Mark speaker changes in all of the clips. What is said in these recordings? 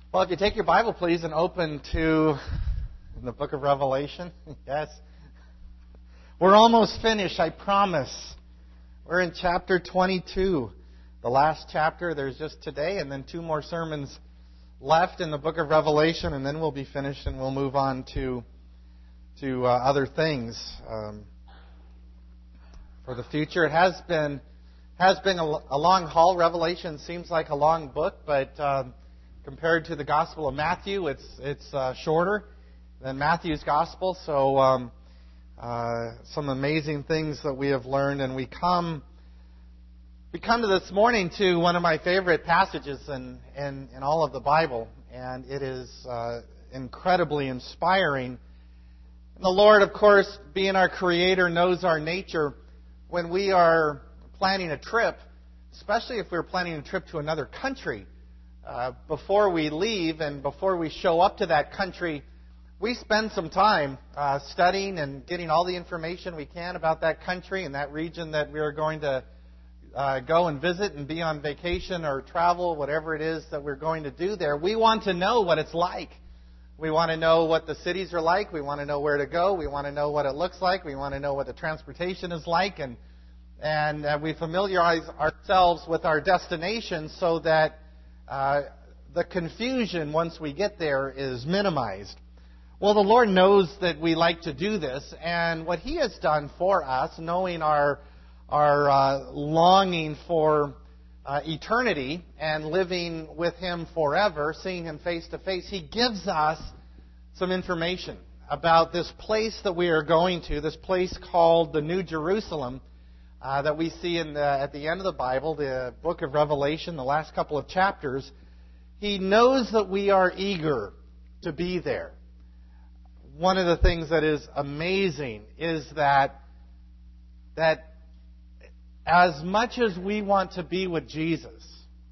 Speaker 1: Well, if you take your Bible, please, and open to the book of Revelation. Yes. We're almost finished, I promise. We're in chapter 22, the last chapter. There's just today and then 2 more sermons left in the book of Revelation, and then we'll be finished and we'll move on to other things for the future. It has been a long haul. Revelation seems like a long book, but compared to the Gospel of Matthew, it's shorter than Matthew's Gospel. So some amazing things that we have learned, and we come to this morning to one of my favorite passages in all of the Bible, and it is incredibly inspiring. And the Lord, of course, being our Creator, knows our nature. When we are planning a trip, especially if we're planning a trip to another country, before we leave and before we show up to that country, we spend some time studying and getting all the information we can about that country and that region that we are going to go and visit and be on vacation or travel, whatever it is that we're going to do there. We want to know what it's like. We want to know what the cities are like. We want to know where to go. We want to know what it looks like. We want to know what the transportation is like. And we familiarize ourselves with our destination so that the confusion once we get there is minimized. Well, the Lord knows that we like to do this, and what He has done for us, knowing our longing for eternity and living with Him forever, seeing Him face to face, He gives us some information about this place that we are going to, this place called the New Jerusalem, that we see at the end of the Bible, the book of Revelation, the last couple of chapters. He knows that we are eager to be there. One of the things that is amazing is that as much as we want to be with Jesus,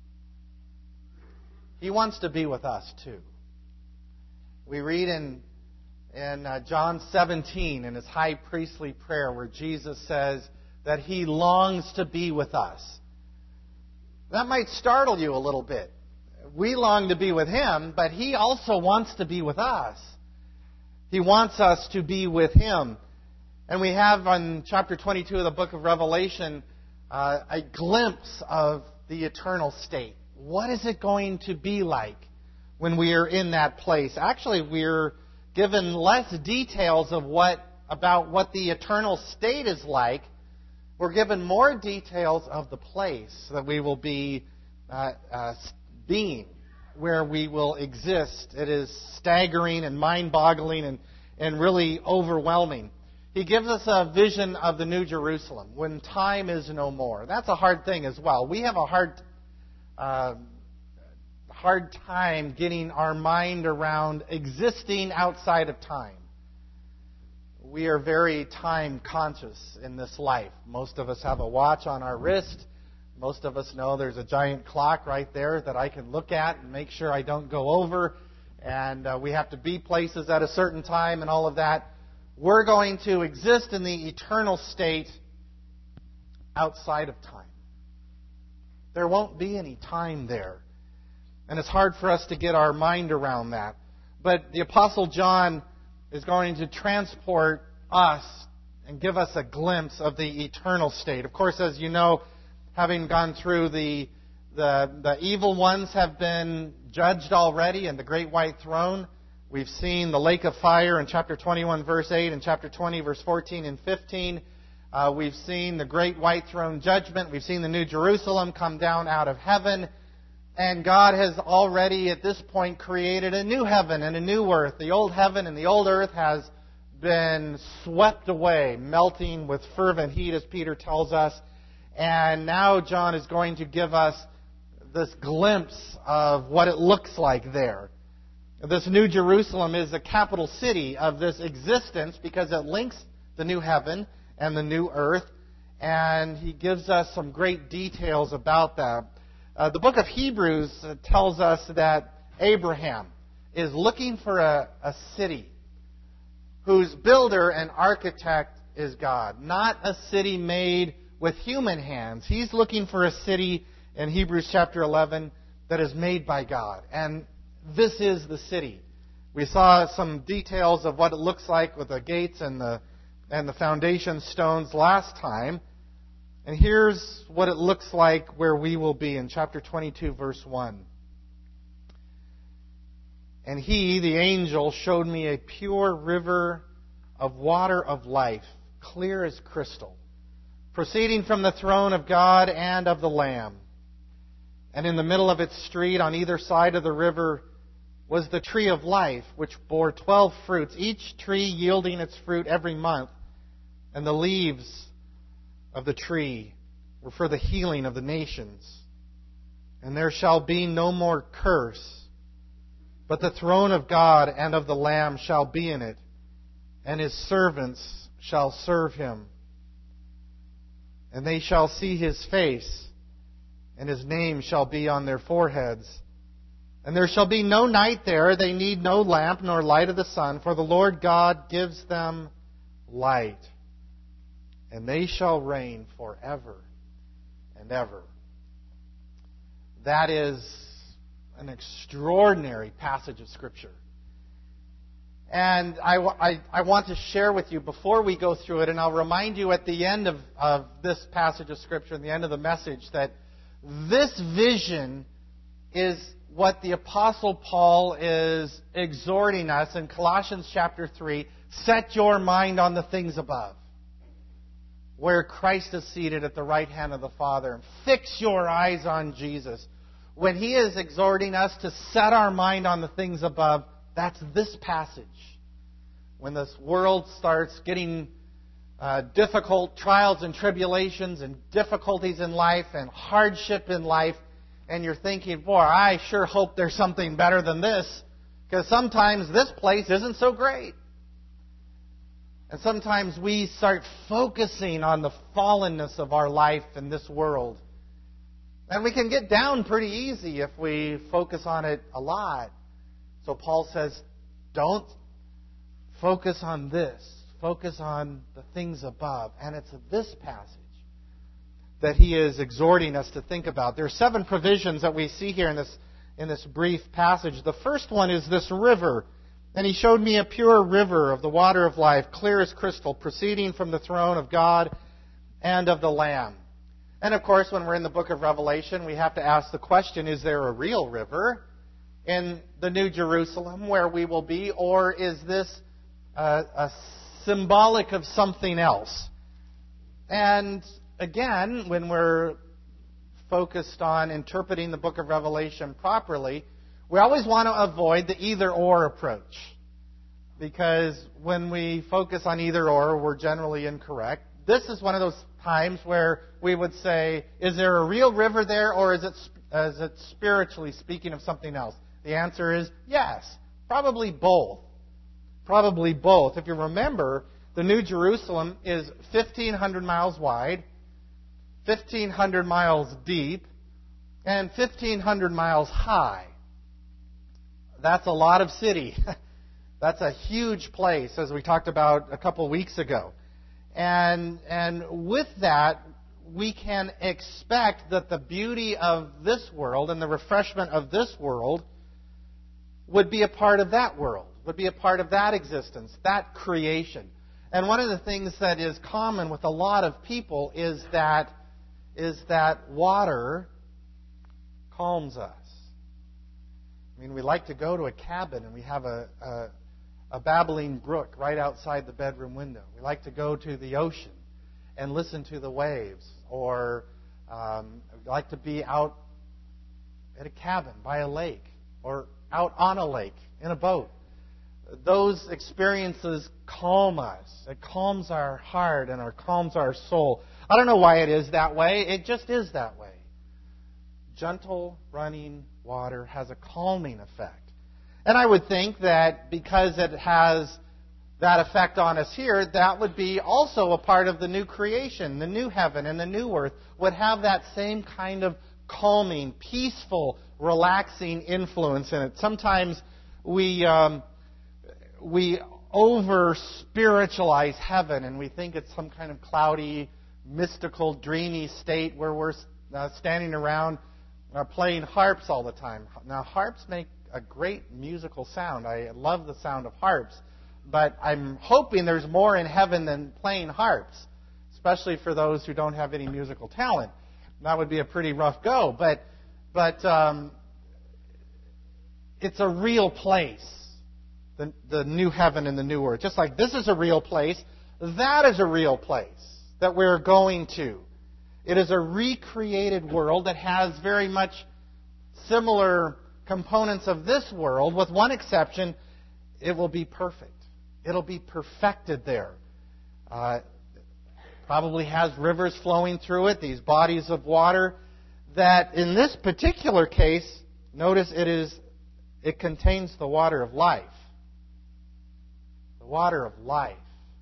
Speaker 1: He wants to be with us too. We read in John 17 in His high priestly prayer where Jesus says that He longs to be with us. That might startle you a little bit. We long to be with Him, but He also wants to be with us. He wants us to be with Him. And we have on chapter 22 of the book of Revelation a glimpse of the eternal state. What is it going to be like when we are in that place? Actually, we're given less details about what the eternal state is like. We're given more details of the place that we will be being, where we will exist. It is staggering and mind-boggling and really overwhelming. He gives us a vision of the New Jerusalem when time is no more. That's a hard thing as well. We have a hard time getting our mind around existing outside of time. We are very time conscious in this life. Most of us have a watch on our wrist. Most of us know there's a giant clock right there that I can look at and make sure I don't go over. And we have to be places at a certain time and all of that. We're going to exist in the eternal state outside of time. There won't be any time there. And it's hard for us to get our mind around that. But the Apostle John is going to transport us and give us a glimpse of the eternal state. Of course, as you know, having gone through the evil ones have been judged already in the great white throne. We've seen the lake of fire in chapter 21, verse 8, and chapter 20, verse 14 and 15. We've seen the great white throne judgment. We've seen the New Jerusalem come down out of heaven. And God has already, at this point, created a new heaven and a new earth. The old heaven and the old earth has been swept away, melting with fervent heat, as Peter tells us. And now John is going to give us this glimpse of what it looks like there. This New Jerusalem is the capital city of this existence because it links the new heaven and the new earth. And he gives us some great details about that. The book of Hebrews tells us that Abraham is looking for a city whose builder and architect is God. Not a city made with human hands. He's looking for a city in Hebrews chapter 11 that is made by God. And this is the city. We saw some details of what it looks like with the gates and the foundation stones last time. And here's what it looks like where we will be in chapter 22, verse 1. And he, the angel, showed me a pure river of water of life, clear as crystal, proceeding from the throne of God and of the Lamb. And in the middle of its street, on either side of the river, was the tree of life, which bore 12 fruits, each tree yielding its fruit every month. And the leaves of the tree were for the healing of the nations. And there shall be no more curse, but the throne of God and of the Lamb shall be in it, and his servants shall serve him. And they shall see his face, and his name shall be on their foreheads. And there shall be no night there. They need no lamp nor light of the sun, for the Lord God gives them light. And they shall reign forever and ever. That is an extraordinary passage of Scripture. And I want to share with you before we go through it, and I'll remind you at the end of this passage of Scripture, at the end of the message, that this vision is what the Apostle Paul is exhorting us in Colossians chapter 3. Set your mind on the things above, where Christ is seated at the right hand of the Father. And fix your eyes on Jesus. When he is exhorting us to set our mind on the things above, that's this passage. When this world starts getting difficult trials and tribulations and difficulties in life and hardship in life, and you're thinking, boy, I sure hope there's something better than this, because sometimes this place isn't so great. And sometimes we start focusing on the fallenness of our life in this world. And we can get down pretty easy if we focus on it a lot. So Paul says, don't focus on this. Focus on the things above. And it's this passage that he is exhorting us to think about. There are 7 provisions that we see here in this brief passage. The first one is this river. And he showed me a pure river of the water of life, clear as crystal, proceeding from the throne of God and of the Lamb. And of course, when we're in the book of Revelation, we have to ask the question, is there a real river in the New Jerusalem where we will be, or is this a symbolic of something else? And again, when we're focused on interpreting the book of Revelation properly, we always want to avoid the either-or approach. Because when we focus on either-or, we're generally incorrect. This is one of those times where we would say, is there a real river there, or is it spiritually speaking of something else? The answer is yes. Probably both. Probably both. If you remember, the New Jerusalem is 1,500 miles wide, 1,500 miles deep, and 1,500 miles high. That's a lot of city. That's a huge place, as we talked about a couple weeks ago. And with that, we can expect that the beauty of this world and the refreshment of this world would be a part of that world, would be a part of that existence, that creation. And one of the things that is common with a lot of people is that water calms us. I mean, we like to go to a cabin and we have a babbling brook right outside the bedroom window. We like to go to the ocean and listen to the waves. Or we like to be out at a cabin by a lake or out on a lake in a boat. Those experiences calm us. It calms our heart and calms our soul. I don't know why it is that way. It just is that way. Gentle running water has a calming effect. And I would think that because it has that effect on us here, that would be also a part of the new creation, the new heaven and the new earth would have that same kind of calming, peaceful, relaxing influence in it. Sometimes we over-spiritualize heaven and we think it's some kind of cloudy, mystical, dreamy state where we're standing around playing harps all the time. Now, harps make a great musical sound. I love the sound of harps. But I'm hoping there's more in heaven than playing harps, especially for those who don't have any musical talent. That would be a pretty rough go. But it's a real place, the new heaven and the new earth. Just like this is a real place, that is a real place that we're going to. It is a recreated world that has very much similar components of this world, with one exception: it will be perfect. It'll be perfected there. Probably has rivers flowing through it, these bodies of water, that in this particular case, notice it contains the water of life. The water of life.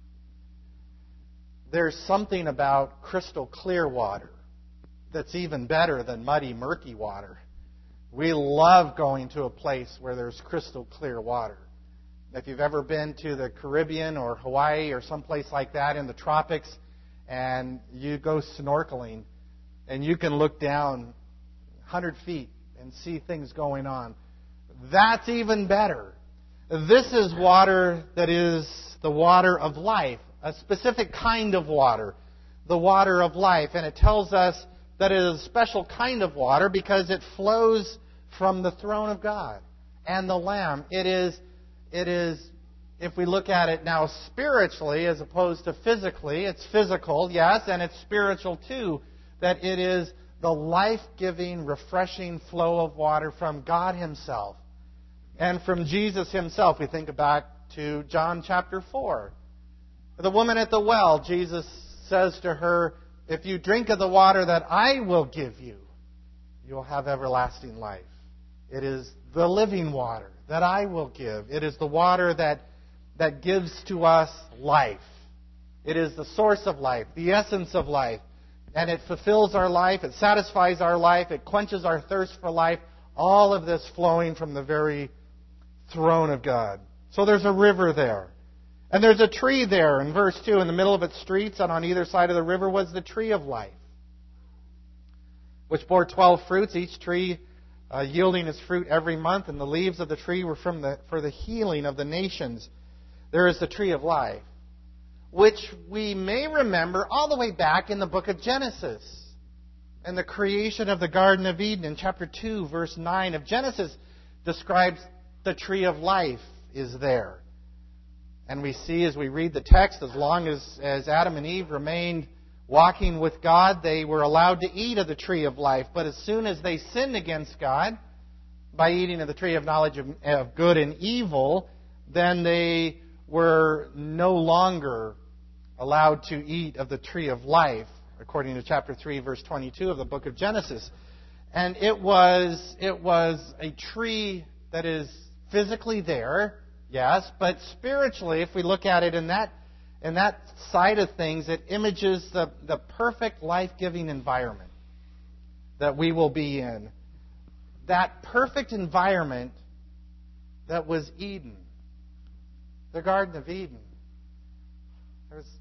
Speaker 1: There's something about crystal clear water that's even better than muddy, murky water. We love going to a place where there's crystal clear water. If you've ever been to the Caribbean or Hawaii or someplace like that in the tropics, and you go snorkeling, and you can look down 100 feet and see things going on, that's even better. This is water that is the water of life, a specific kind of water, the water of life. And it tells us that it is a special kind of water because it flows from the throne of God and the Lamb. It is, if we look at it now spiritually as opposed to physically, it's physical, yes, and it's spiritual too, that it is the life-giving, refreshing flow of water from God Himself and from Jesus Himself. We think back to John chapter 4. The woman at the well, Jesus says to her, "If you drink of the water that I will give you, you will have everlasting life." It is the living water that I will give. It is the water that gives to us life. It is the source of life, the essence of life. And it fulfills our life, it satisfies our life, it quenches our thirst for life. All of this flowing from the very throne of God. So there's a river there. And there's a tree there in verse 2. In the middle of its streets and on either side of the river was the tree of life, which bore 12 fruits, each tree yielding its fruit every month. And the leaves of the tree were for the healing of the nations. There is the tree of life, which we may remember all the way back in the book of Genesis and the creation of the Garden of Eden. In chapter 2, verse 9 of Genesis describes the tree of life is there. And we see as we read the text, as long as Adam and Eve remained walking with God, they were allowed to eat of the tree of life. But as soon as they sinned against God by eating of the tree of knowledge of good and evil, then they were no longer allowed to eat of the tree of life, according to chapter 3, verse 22 of the book of Genesis. And it was a tree that is physically there, yes, but spiritually, if we look at it in that side of things, it images the perfect life-giving environment that we will be in. That perfect environment that was Eden, the Garden of Eden. It was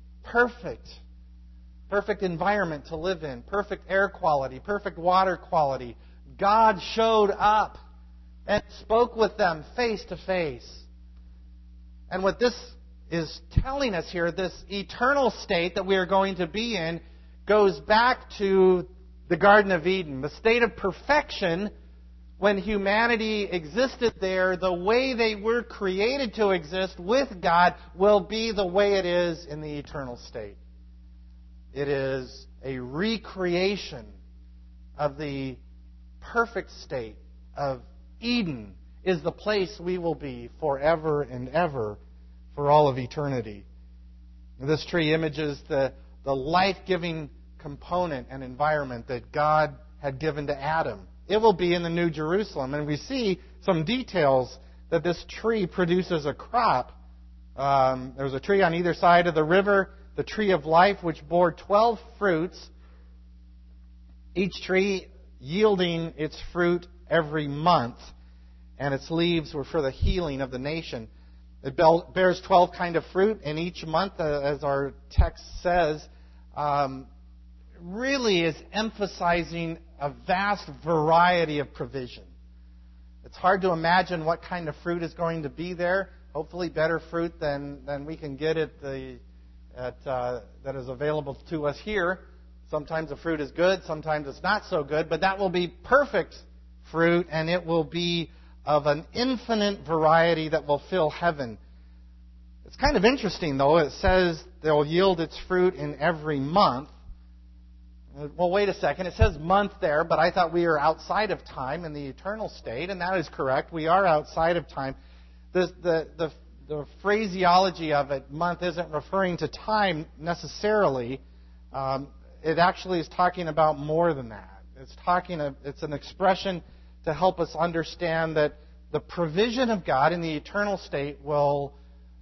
Speaker 1: perfect environment to live in, perfect air quality, perfect water quality. God showed up and spoke with them face to face. And what this is telling us here, this eternal state that we are going to be in, goes back to the Garden of Eden, the state of perfection when humanity existed there. The way they were created to exist with God will be the way it is in the eternal state. It is a recreation of the perfect state of Eden, is the place we will be forever and ever for all of eternity. This tree images the life-giving component and environment that God had given to Adam. It will be in the New Jerusalem. And we see some details that this tree produces a crop. There's a tree on either side of the river, the tree of life, which bore 12 fruits, each tree yielding its fruit every month, and its leaves were for the healing of the nation. It bears 12 kind of fruit, and each month, as our text says, really is emphasizing a vast variety of provision. It's hard to imagine what kind of fruit is going to be there. Hopefully better fruit than we can get that is available to us here. Sometimes the fruit is good, sometimes it's not so good, but that will be perfect fruit, and it will be of an infinite variety that will fill heaven. It's kind of interesting, though. It says they'll yield its fruit in every month. Well, wait a second. It says month there, but I thought we were outside of time in the eternal state, and that is correct. We are outside of time. The phraseology of it, month, isn't referring to time necessarily. It actually is talking about more than that. It's an expression to help us understand that the provision of God in the eternal state will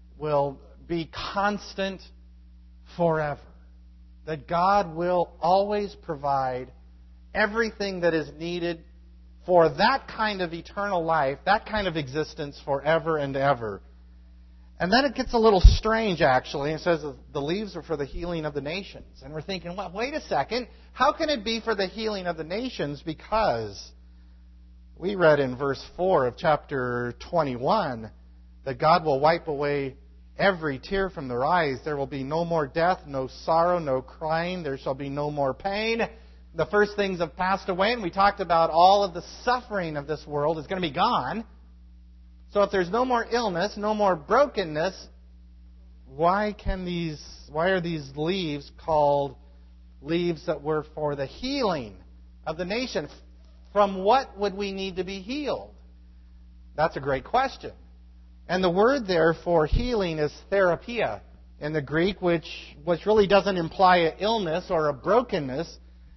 Speaker 1: be constant forever. That God will always provide everything that is needed for that kind of eternal life, that kind of existence forever and ever. And then it gets a little strange, actually. It says the leaves are for the healing of the nations. And we're thinking, well, wait a second. How can it be for the healing of the nations? Because we read in verse 4 of chapter 21 that God will wipe away every tear from their eyes. There will be no more death, no sorrow, no crying. There shall be no more pain. The first things have passed away, and we talked about all of the suffering of this world is going to be gone. So if there's no more illness, no more brokenness, why are these leaves called leaves that were for the healing of the nation? From what would we need to be healed? That's a great question. And the word there for healing is therapia in the Greek, which really doesn't imply an illness or a brokenness.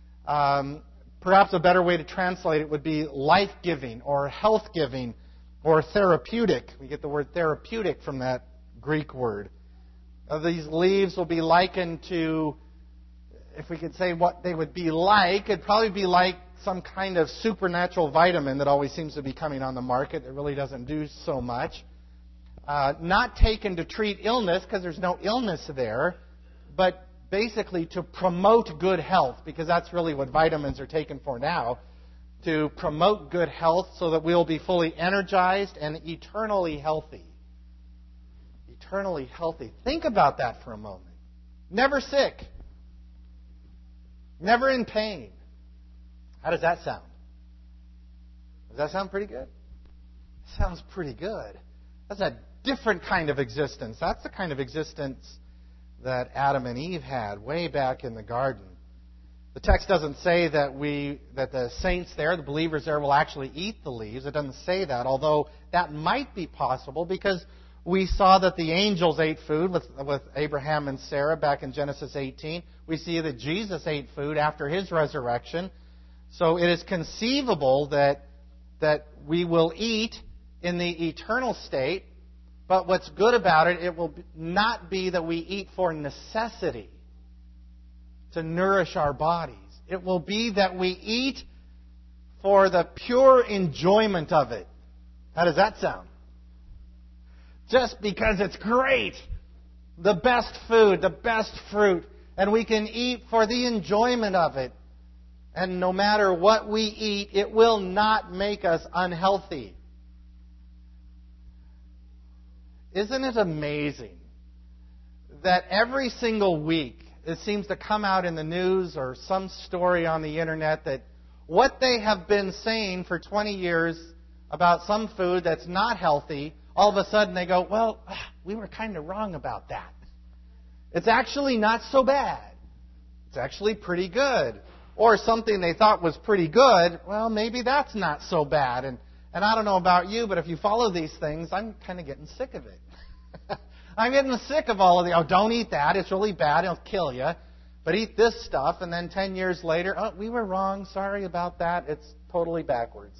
Speaker 1: Perhaps a better way to translate it would be life-giving or health-giving or therapeutic. We get the word therapeutic from that Greek word. These leaves will be likened to, if we could say what they would be like, it'd probably be like some kind of supernatural vitamin that always seems to be coming on the market that really doesn't do so much. Not taken to treat illness because there's no illness there, but basically to promote good health, because that's really what vitamins are taken for now, to promote good health so that we'll be fully energized and eternally healthy. Eternally healthy. Think about that for a moment. Never sick. Never in pain. How does that sound? Does that sound pretty good? Sounds pretty good. That's a different kind of existence. That's the kind of existence that Adam and Eve had way back in the garden. The text doesn't say that the saints there, the believers there, will actually eat the leaves. It doesn't say that, although that might be possible because we saw that the angels ate food with Abraham and Sarah back in Genesis 18. We see that Jesus ate food after his resurrection. So it is conceivable that we will eat in the eternal state, but what's good about it, it will not be that we eat for necessity to nourish our bodies. It will be that we eat for the pure enjoyment of it. How does that sound? Just because it's great. The best food, the best fruit, and we can eat for the enjoyment of it. And no matter what we eat, it will not make us unhealthy. Isn't it amazing that every single week it seems to come out in the news or some story on the internet that what they have been saying for 20 years about some food that's not healthy, all of a sudden they go, well, we were kind of wrong about that. It's actually not so bad. It's actually pretty good. Or something they thought was pretty good, well, maybe that's not so bad. And I don't know about you, but if you follow these things, I'm kind of getting sick of it. I'm getting sick of all of the, don't eat that, it's really bad, it'll kill you. But eat this stuff, and then 10 years later, we were wrong, sorry about that, it's totally backwards.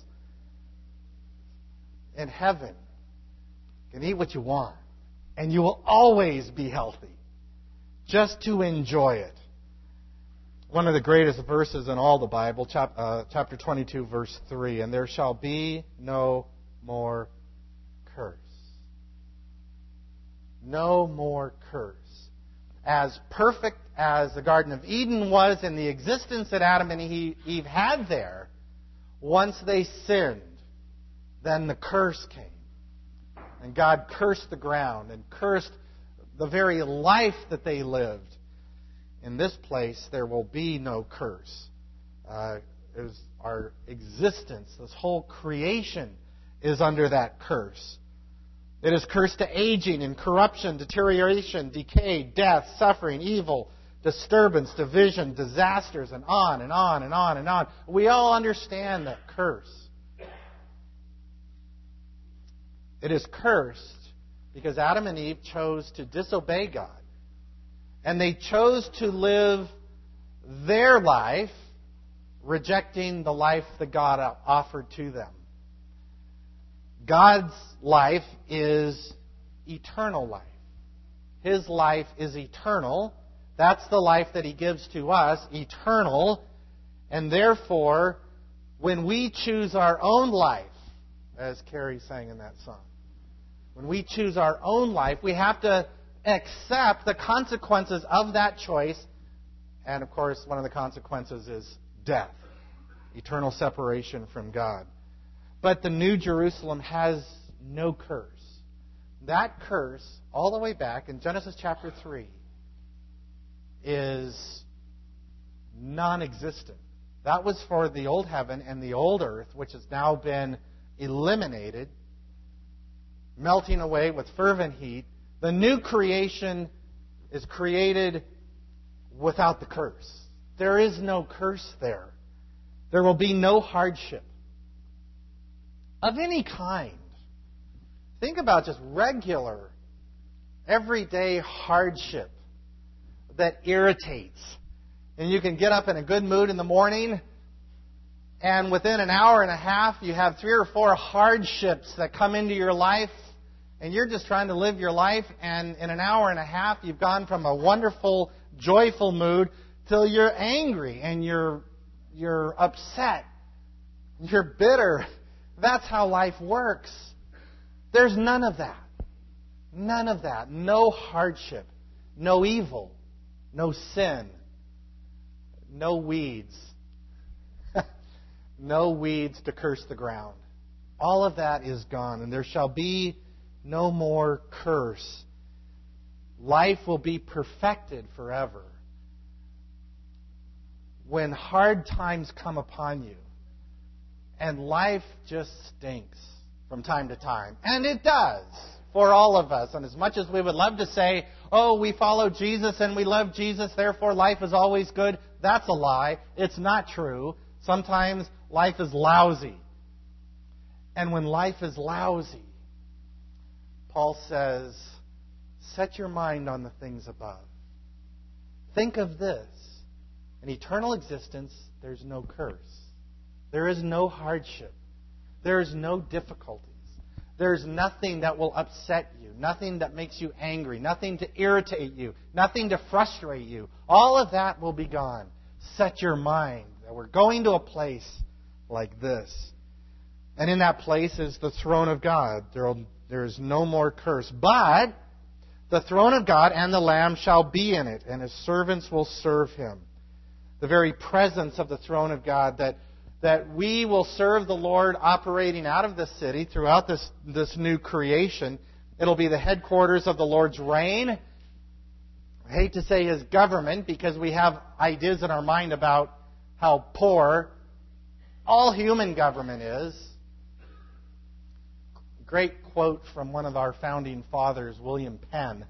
Speaker 1: In heaven, you can eat what you want, and you will always be healthy, just to enjoy it. One of the greatest verses in all the Bible, chapter 22, verse 3, and there shall be no more curse. No more curse. As perfect as the Garden of Eden was in the existence that Adam and Eve had there, once they sinned, then the curse came. And God cursed the ground and cursed the very life that they lived. In this place, there will be no curse. Our existence, this whole creation, is under that curse. It is cursed to aging and corruption, deterioration, decay, death, suffering, evil, disturbance, division, disasters, and on and on and on and on. We all understand that curse. It is cursed because Adam and Eve chose to disobey God. And they chose to live their life rejecting the life that God offered to them. God's life is eternal life. His life is eternal. That's the life that He gives to us, eternal. And therefore, when we choose our own life, as Carrie sang in that song, when we choose our own life, we have to accept the consequences of that choice. And of course, one of the consequences is death, eternal separation from God. But the New Jerusalem has no curse. That curse, all the way back in Genesis chapter 3, is non-existent. That was for the old heaven and the old earth, which has now been eliminated, melting away with fervent heat. The new creation is created without the curse. There is no curse there. There will be no hardship of any kind. Think about just regular, everyday hardship that irritates. And you can get up in a good mood in the morning, and within an hour and a half, you have 3 or 4 hardships that come into your life, and you're just trying to live your life, and in an hour and a half, you've gone from a wonderful, joyful mood till you're angry, and you're upset, you're bitter. That's how life works. There's none of that. None of that. No hardship. No evil. No sin. No weeds. No weeds to curse the ground. All of that is gone, and there shall be no more curse. Life will be perfected forever. When hard times come upon you, and life just stinks from time to time, and it does for all of us, and as much as we would love to say, oh, we follow Jesus and we love Jesus, therefore life is always good, that's a lie. It's not true. Sometimes life is lousy. And when life is lousy, Paul says, set your mind on the things above. Think of this. In eternal existence, there's no curse. There is no hardship. There is no difficulties. There's nothing that will upset you, nothing that makes you angry, nothing to irritate you, nothing to frustrate you. All of that will be gone. Set your mind that we're going to a place like this. And in that place is the throne of God. There is no more curse. But the throne of God and the Lamb shall be in it, and His servants will serve Him. The very presence of the throne of God, that we will serve the Lord operating out of this city throughout this new creation. It'll be the headquarters of the Lord's reign. I hate to say His government, because we have ideas in our mind about how poor all human government is. Great quote from one of our founding fathers, William Penn,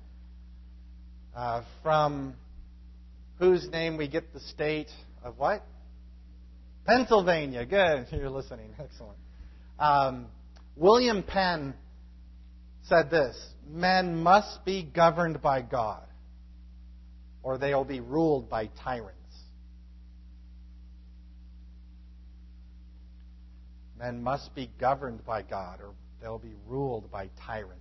Speaker 1: from whose name we get the state of what? Pennsylvania. Good. You're listening. Excellent. William Penn said this: men must be governed by God, or they will be ruled by tyrants. Men must be governed by God, or they'll be ruled by tyrants.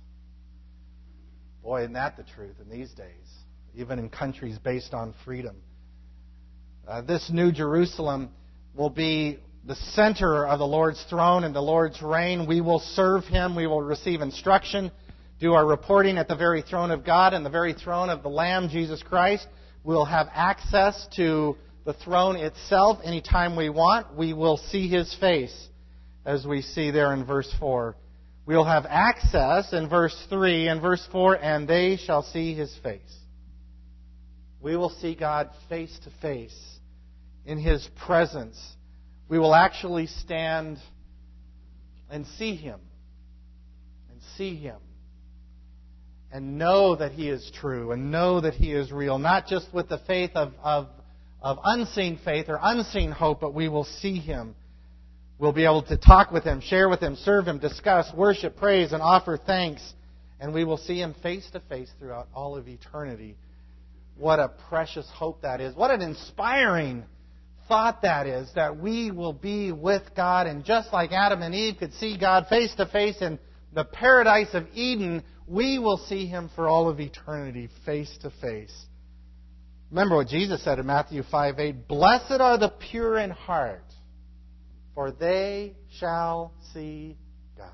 Speaker 1: Boy, isn't that the truth in these days, even in countries based on freedom. This new Jerusalem will be the center of the Lord's throne and the Lord's reign. We will serve Him. We will receive instruction, do our reporting at the very throne of God and the very throne of the Lamb, Jesus Christ. We'll have access to the throne itself anytime we want. We will see His face. as we see there in verse 4. We'll have access in verse 3 and verse 4, and they shall see His face. We will see God face to face in His presence. We will actually stand and see Him. And see Him. And know that He is true. And know that He is real. Not just with the faith of unseen faith or unseen hope, but we will see Him. We'll be able to talk with Him, share with Him, serve Him, discuss, worship, praise, and offer thanks. And we will see Him face to face throughout all of eternity. What a precious hope that is. What an inspiring thought that is, that we will be with God. And just like Adam and Eve could see God face to face in the paradise of Eden, we will see Him for all of eternity, face to face. Remember what Jesus said in Matthew 5:8, "Blessed are the pure in heart, for they shall see God."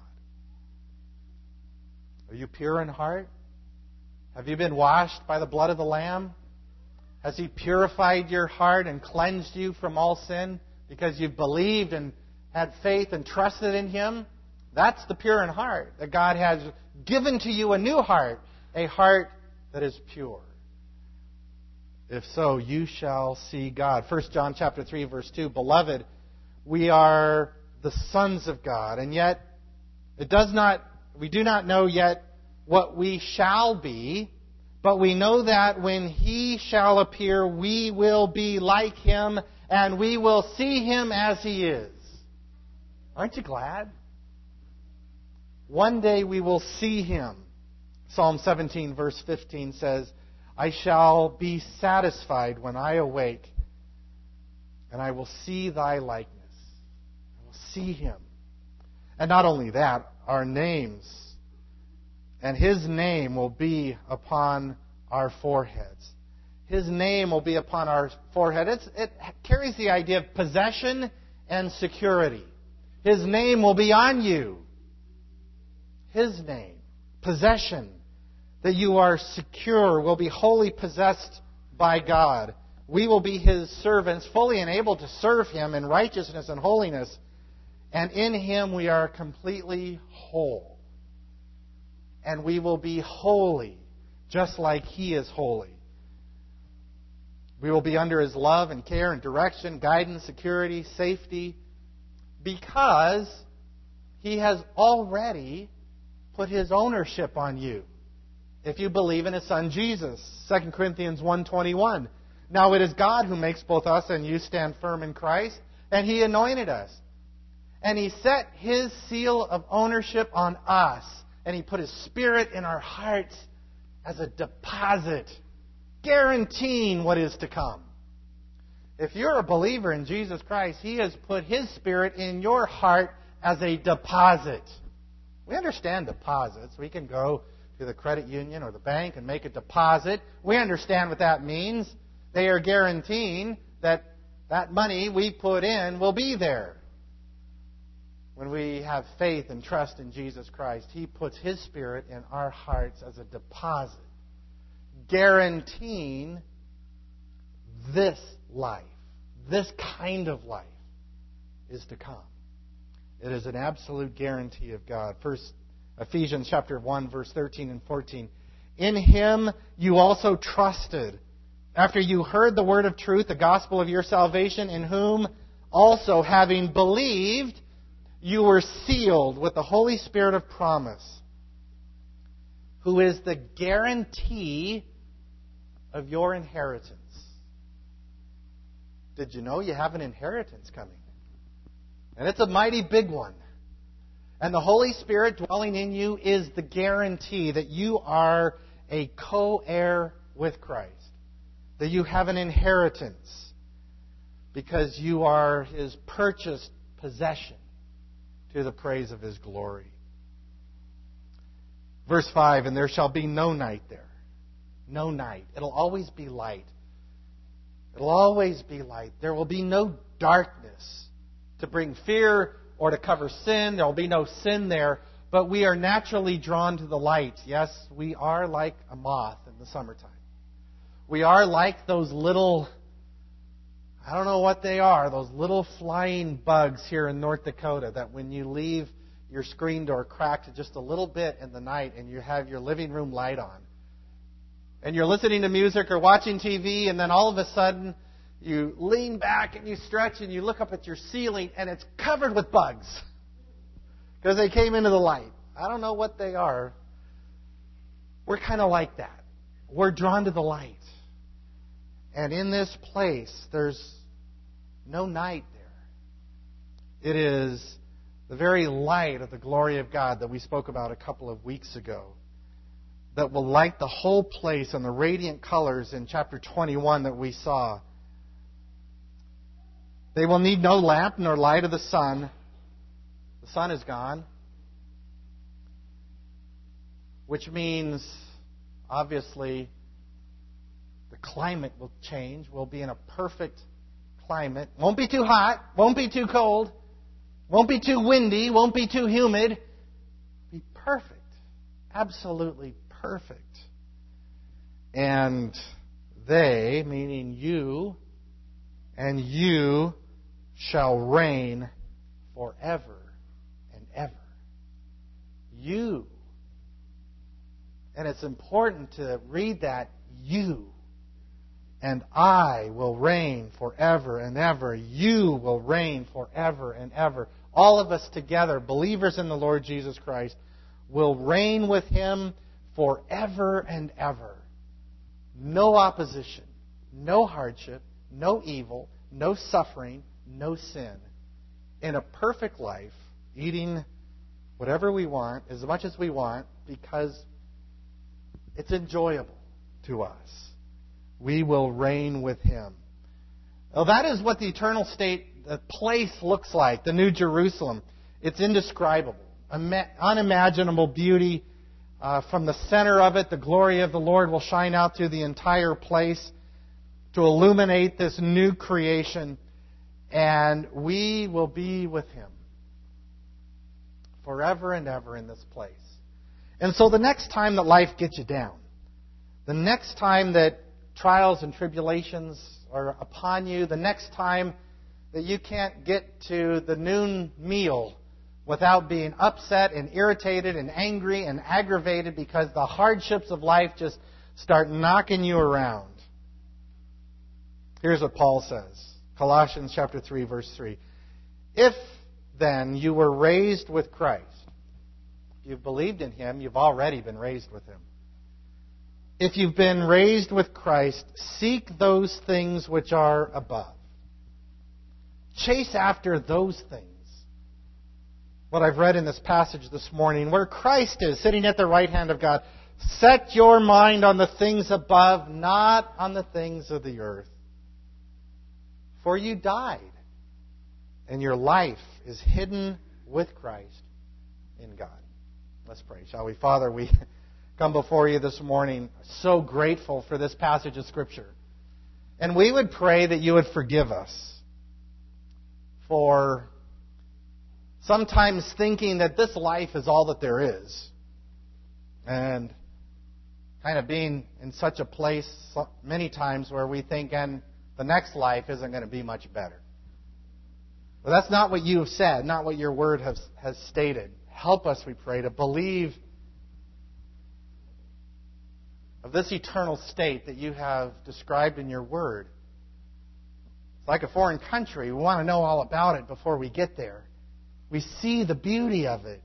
Speaker 1: Are you pure in heart? Have you been washed by the blood of the Lamb? Has He purified your heart and cleansed you from all sin because you've believed and had faith and trusted in Him? That's the pure in heart, that God has given to you a new heart, a heart that is pure. If so, you shall see God. 1 John chapter 3, verse 2, "Beloved, we are the sons of God, and yet we do not know yet what we shall be, but we know that when He shall appear, we will be like Him, and we will see Him as He is." Aren't you glad? One day we will see Him. Psalm 17, verse 15 says, "I shall be satisfied when I awake, and I will see Thy likeness." I will see Him. And not only that, our names and His name will be upon our foreheads. His name will be upon our forehead. It carries the idea of possession and security. His name will be on you. His name, possession, that you are secure, will be wholly possessed by God. We will be His servants, fully and able to serve Him in righteousness and holiness. And in Him we are completely whole. And we will be holy, just like He is holy. We will be under His love and care and direction, guidance, security, safety, because He has already put His ownership on you. If you believe in His Son Jesus, 2 Corinthians 1:21. "Now it is God who makes both us and you stand firm in Christ, and He anointed us. And He set His seal of ownership on us, and He put His Spirit in our hearts as a deposit, guaranteeing what is to come." If you're a believer in Jesus Christ, He has put His Spirit in your heart as a deposit. We understand deposits. We can go to the credit union or the bank and make a deposit. We understand what that means. They are guaranteeing that that money we put in will be there. When we have faith and trust in Jesus Christ, He puts His Spirit in our hearts as a deposit, guaranteeing this life, this kind of life is to come. It is an absolute guarantee of God. First, Ephesians chapter 1, verse 13 and 14. "In Him you also trusted, after you heard the word of truth, the gospel of your salvation, in whom also, having believed, you were sealed with the Holy Spirit of promise, who is the guarantee of your inheritance." Did you know you have an inheritance coming? And it's a mighty big one. And the Holy Spirit dwelling in you is the guarantee that you are a co-heir with Christ. That you have an inheritance because you are His purchased possession to the praise of His glory. Verse 5, "And there shall be no night there." No night. It'll always be light. It'll always be light. There will be no darkness to bring fear or to cover sin. There will be no sin there. But we are naturally drawn to the light. Yes, we are like a moth in the summertime. We are like those little I don't know what they are, those little flying bugs here in North Dakota that when you leave your screen door cracked just a little bit in the night and you have your living room light on, and you're listening to music or watching TV, and then all of a sudden you lean back and you stretch and you look up at your ceiling and it's covered with bugs because they came into the light. I don't know what they are. We're kind of like that. We're drawn to the light. And in this place, there's no night there. It is the very light of the glory of God that we spoke about a couple of weeks ago that will light the whole place and the radiant colors in chapter 21 that we saw. They will need no lamp nor light of the sun. The sun is gone. Which means, obviously, the climate will change. We'll be in a perfect climate. Won't be too hot. Won't be too cold. Won't be too windy. Won't be too humid. Be perfect. Absolutely perfect. And they, meaning you, and you shall reign forever and ever. You. And it's important to read that, you. And I will reign forever and ever. You will reign forever and ever. All of us together, believers in the Lord Jesus Christ, will reign with Him forever and ever. No opposition, no hardship, no evil, no suffering, no sin. In a perfect life, eating whatever we want, as much as we want, because it's enjoyable to us. We will reign with Him. Well, that is what the eternal state, the place looks like, the New Jerusalem. It's indescribable, unimaginable beauty. From the center of it, the glory of the Lord will shine out through the entire place to illuminate this new creation, and we will be with Him forever and ever in this place. And so the next time that life gets you down, the next time that trials and tribulations are upon you, the next time that you can't get to the noon meal without being upset and irritated and angry and aggravated because the hardships of life just start knocking you around. Here's what Paul says. Colossians chapter 3, verse 3. If then you were raised with Christ, if you've believed in Him, you've already been raised with Him. If you've been raised with Christ, seek those things which are above. Chase after those things. What I've read in this passage this morning, where Christ is sitting at the right hand of God. Set your mind on the things above, not on the things of the earth. For you died, and your life is hidden with Christ in God. Let's pray, shall we? Father, we come before you this morning so grateful for this passage of Scripture. And we would pray that you would forgive us for sometimes thinking that this life is all that there is. And kind of being in such a place many times where we think, and the next life isn't going to be much better. But that's not what you have said, not what your word has stated. Help us, we pray, to believe of this eternal state that you have described in your word. It's like a foreign country. We want to know all about it before we get there. We see the beauty of it.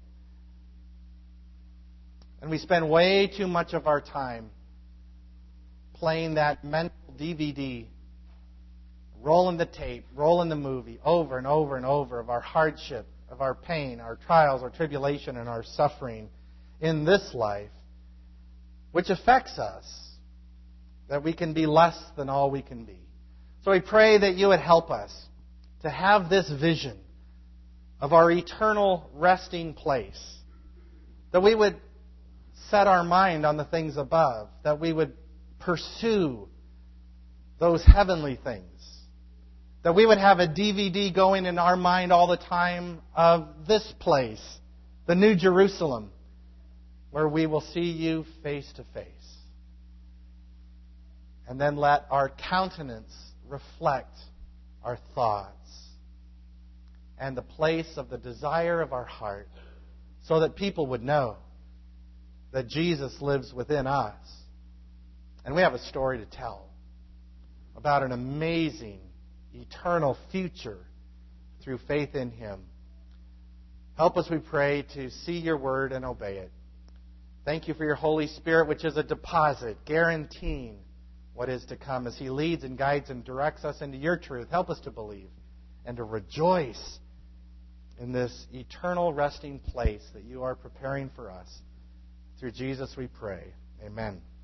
Speaker 1: And we spend way too much of our time playing that mental DVD, rolling the tape, rolling the movie over and over and over of our hardship, of our pain, our trials, our tribulation, and our suffering in this life, which affects us, that we can be less than all we can be. So we pray that you would help us to have this vision of our eternal resting place, that we would set our mind on the things above, that we would pursue those heavenly things, that we would have a DVD going in our mind all the time of this place, the New Jerusalem, where we will see you face to face. And then let our countenance reflect our thoughts, and the place of the desire of our heart, so that people would know that Jesus lives within us. And we have a story to tell about an amazing, eternal future through faith in Him. Help us, we pray, to see your word and obey it. Thank you for your Holy Spirit, which is a deposit guaranteeing what is to come as He leads and guides and directs us into your truth. Help us to believe and to rejoice in this eternal resting place that you are preparing for us. Through Jesus we pray. Amen.